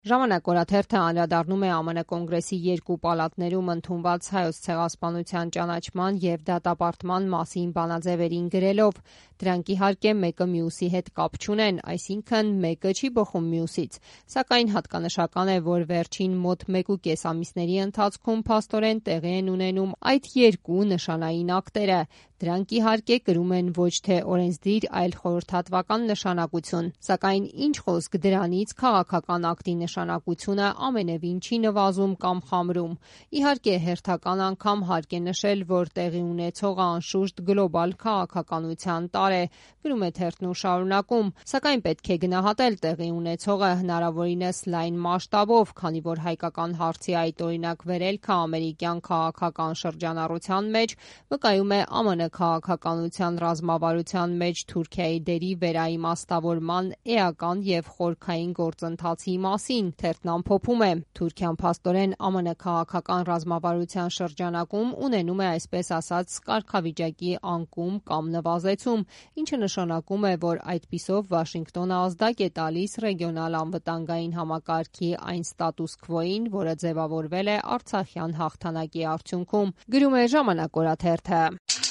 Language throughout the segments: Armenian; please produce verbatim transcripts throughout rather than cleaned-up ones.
Ժամանակ օրաթերթը անդրադառնում է Է Մ Ն կոնգրեսի երկու պալատներում ընդունված Հայոց ցեղասպանության ճանաչման և դատապարտման մասին բանաձևերին գրելով. դրանք իհարկե մեկը մյուսի հետ կապ չունեն, այսինքն մեկը չի բխում մյուսից, սակայն հատկանշական է, որ վերջին մոտ մեկուկես ամիսների ընթացքում փաստորեն տեղի են ունենում այդ երկու նշանային ակտերը: Դրանք իհարկե կրում են ոչ թե օրենսդիր, այլ խորհրդատվական նշանակություն, սակայն ինչ խոսք դրանից քաղաքական ակտի նշանակությունը ամենևին չի նվազում կամ խամրում: Իհարկե հերթական անգամ հարկ է նշել, որ տեղի ունեցողը անշուշտ գլոբալ քաղաքականության տարր է, գրում է թերթն ու շարունակում. Սակայն պետք է գնահատել տեղի ունեցողը հնարավորինս լայն մասշտաբով, քանի որ հայկական հարցի այդ օրինակ վերելքը ամերիկյան քաղաքական շրջանառության մեջ վկայում է Է Մ Ն քաղաքականության ռազմավարության մեջ Թուրքիայի դերի վերաիմաստավորման էական և խորքային գործընթացի մասին: Թերթն ամփոփում է. Թուրքիան փաստորեն Է Մ Ն քաղաքական ռազմավարության շրջանակում ունենում է այսպես ասած կարգավիճակի անկում կամ նվազեցում, ինչը նշանակում է, որ այդպիսով Վաշինգտոնը ազդակ է տալիս ռեգիոնալ անվտանգային համակարգի այն ստատուս քվոյին, որը ձևավորվել է արցախյան հաղթանակի արդյունքում, գրում է Ժամանակ օրաթերթը: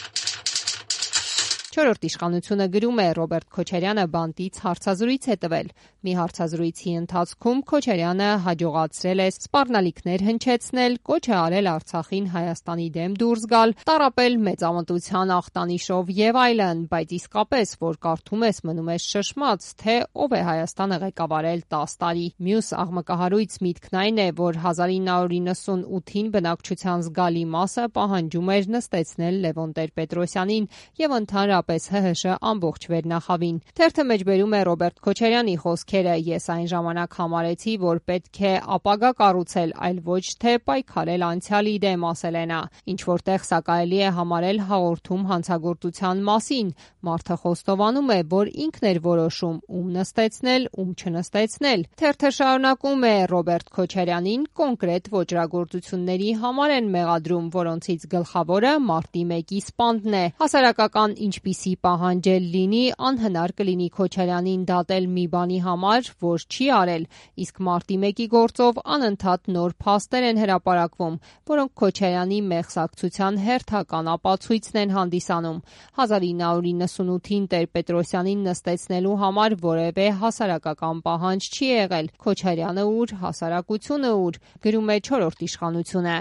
Չորրորդ իշխանությունը գրում է. Ռոբերտ Քոչարյանը բանտից հարցազրույց է տվել: Մի հարցազրույցի ընթացքում Քոչարյանը հաջողացրել է սպառնալիքներ հնչեցնել, կոչ է արել Արցախին Հայաստանի դեմ դուրս գալ, տառապել մեծամտության ախտանիշով և այլն, բայց իսկապես որ կարդում ես մնում ես շշմած, թե ով է Հայաստանը ղեկավարել տաս տարի: Մյուս աղմկահարույց միտքն այն է, որ հազար ինը հարյուր իննսունութին բնակչության զգալի մասը պահանջում էր նստեցնել Լևոն Տեր-Պետրոսյանին և ընդհանրապես ՀՀՇ ամբողջ վերնախավին: Թերթը մեջբերում է Ռոբերտ Քոչարյանի խոսքերը. «Ես այն ժամանակ համարեցի, որ պետք է ապագա կառուցել, այլ ոչ թե պայքարել անցյալի դեմ», ասել է նա: Ինչ-որ տեղ սա կարելի է համարել հաղորդում հանցագործության մասին: Մարդը խոստովանում է, որ ինքն էր որոշում ում նստեցնել, ում չնստեցնել: Թերթը շարունակում է. «Ռոբերտ Քոչարյանին կոնկրետ ոճրագործությունների համար են մեղադրում, որոնցից գլխավորը մարտի մեկի սպանդն է: Հասարակական ինչպիսի պահանջ էլ լինի, անհնար կլինի Քոչարյանին դատել մի բանի համար, որ չի արել, իսկ մարտի մեկի գործով անընդհատ նոր փաստեր են հրապարակվում, որոնք Քոչարյանի մեղսակցության հերթական ապացույցն են հանդիսանում: Հազար ինը հարյուր իննսունութին Տեր-Պետրոսյանին նստեցնելու համար որևէ հասարակական պահանջ չի եղել: Քոչարյանը ուր, հասարակությունը ուր», գրում է Չորրորդ իշխանությունը: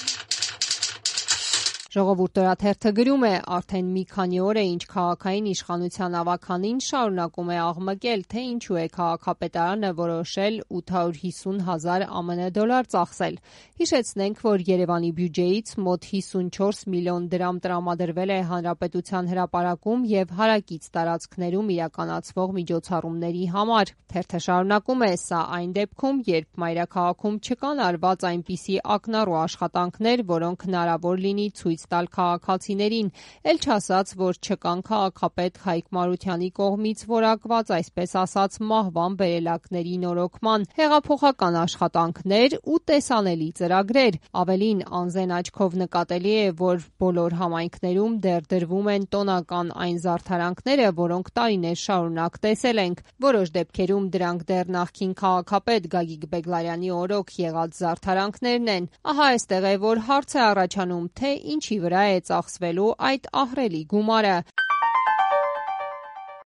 Ժողովուրդ օրաթերթը գրում է. Արդեն մի քանի օր է ինչ քաղաքային իշխանության ավագանին շարունակում է աղմկել, թե ինչու է քաղաքապետարանը որոշել ութ հարյուր հիսուն հազար Է Մ Ն դոլար ծախսել: Հիշեցնենք, որ Երևանի բյուջեից մոտ հիսունչորս միլիոն դրամ տրամադրվել է հանրապետության հրապարակում և հարակից տարածքներում իրականացվող միջոցառումների համար: Թերթը շարունակում է. «Սա այն դեպքում, երբ մայրաքաղաքում չկան արված այնպիսի ակնառու աշխատանքներ, որոնք հնարավոր լինի ցույց տալ քաղաքացիներին, էլ չասած, որ չկան քաղաքապետ Հայկ Մարությանի կողմից որակված այսպես ասած մահվան բերելակների նորոգման հեղափոխական աշխատանքներ ու տեսանելի ծրագրեր: Ավելին, անզեն աչքով նկատելի է, որ բոլոր համայնքներում դեռ դրվում են տոնական այն զարդարանքները, որոնք տարիներ շարունակ տեսել ենք: Որոշ դեպքերում դրանք դեռ նախկին քաղաքապետ Գագիկ Բեգլարյանի օրոք եղած զարդարանքներն են: Ահա այստեղ է, որ հարց է առաջանում, թե ինչի վրա է ծախսվելու այդ ահռելի գումարը: